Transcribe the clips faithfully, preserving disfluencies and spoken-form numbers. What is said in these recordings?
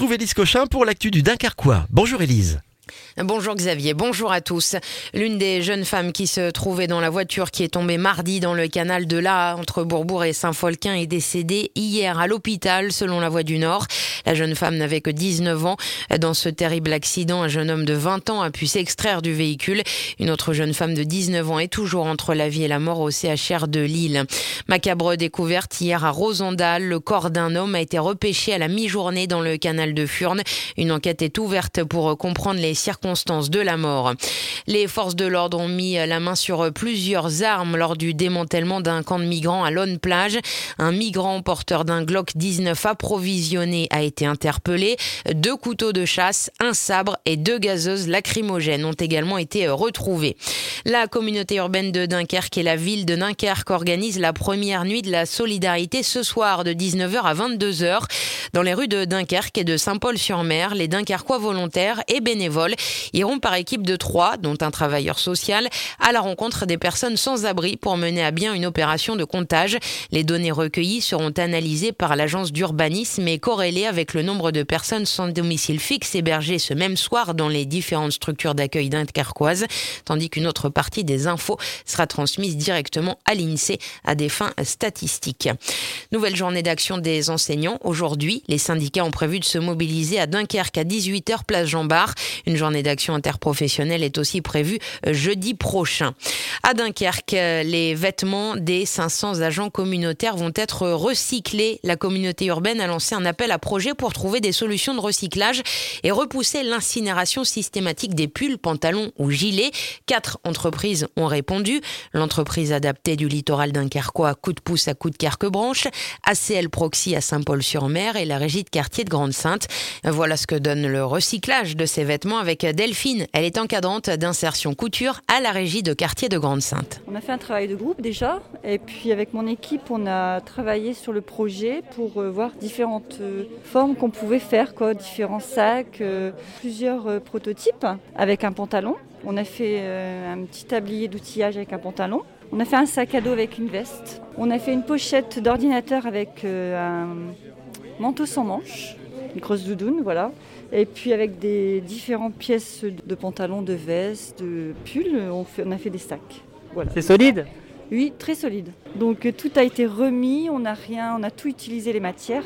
retrouve Élise Cochin pour l'actu du Dunkerquois. Bonjour Élise. Bonjour Xavier, bonjour à tous. L'une des jeunes femmes qui se trouvait dans la voiture qui est tombée mardi dans le canal de l'Aa entre Bourbourg et Saint-Folquin est décédée hier à l'hôpital selon La Voix du Nord. La jeune femme n'avait que dix-neuf ans. Dans ce terrible accident, un jeune homme de vingt ans a pu s'extraire du véhicule. Une autre jeune femme de dix-neuf ans est toujours entre la vie et la mort au C H R de Lille. Macabre découverte hier à Rosendal. Le corps d'un homme a été repêché à la mi-journée dans le canal de Furnes. Une enquête est ouverte pour comprendre les circonstances de la mort. Les forces de l'ordre ont mis la main sur plusieurs armes lors du démantèlement d'un camp de migrants à Lonne-Plage. Un migrant porteur d'un Glock dix-neuf approvisionné a été interpellé. Deux couteaux de chasse, un sabre et deux gazeuses lacrymogènes ont également été retrouvés. La communauté urbaine de Dunkerque et la ville de Dunkerque organisent la première nuit de la solidarité ce soir de dix-neuf heures à vingt-deux heures. Dans les rues de Dunkerque et de Saint-Paul-sur-Mer, les Dunkerquois volontaires et bénévoles iront par équipe de trois, dont un travailleur social, à la rencontre des personnes sans abri pour mener à bien une opération de comptage. Les données recueillies seront analysées par l'agence d'urbanisme et corrélées avec le nombre de personnes sans domicile fixe hébergées ce même soir dans les différentes structures d'accueil dunkerquoises, tandis qu'une autre partie des infos sera transmise directement à l'INSEE à des fins statistiques. Nouvelle journée d'action des enseignants. Aujourd'hui, les syndicats ont prévu de se mobiliser à Dunkerque à dix-huit heures place Jean-Bart. Une journée d'action interprofessionnelle est aussi prévue jeudi prochain. À Dunkerque, les vêtements des cinq cents agents communautaires vont être recyclés. La communauté urbaine a lancé un appel à projet pour trouver des solutions de recyclage et repousser l'incinération systématique des pulls, pantalons ou gilets. Quatre entreprises ont répondu. L'entreprise adaptée du littoral dunkerquois Coup de pouce à Coup de Carquebranche, A C L Proxy à Saint-Paul-sur-Mer et la régie de quartier de Grande-Sainte. Voilà ce que donne le recyclage de ces vêtements avec Delphine. Elle est encadrante d'insertion couture à la régie de quartier de Grande-Sainte. On a fait un travail de groupe déjà et puis avec mon équipe on a travaillé sur le projet pour euh, voir différentes euh, formes qu'on pouvait faire, quoi, différents sacs, euh, plusieurs euh, prototypes avec un pantalon. On a fait euh, un petit tablier d'outillage avec un pantalon. On a fait un sac à dos avec une veste. On a fait une pochette d'ordinateur avec euh, un manteau sans manches, une grosse doudoune, voilà. Et puis avec des différentes pièces de pantalon, de veste, de pull, on, fait, on a fait des sacs. Voilà. C'est solide ? Oui, très solide. Donc tout a été remis, on a rien, on a tout utilisé les matières.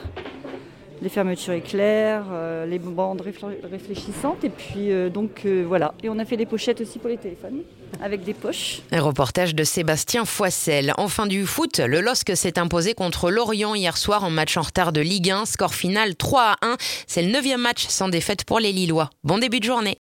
Les fermetures éclairs, euh, les bandes réfl- réfléchissantes et puis euh, donc euh, voilà. Et on a fait des pochettes aussi pour les téléphones avec des poches. Un reportage de Sébastien Foissel. En fin du foot, le L O S C s'est imposé contre Lorient hier soir en match en retard de Ligue un. Score final trois à un. C'est le neuvième match sans défaite pour les Lillois. Bon début de journée.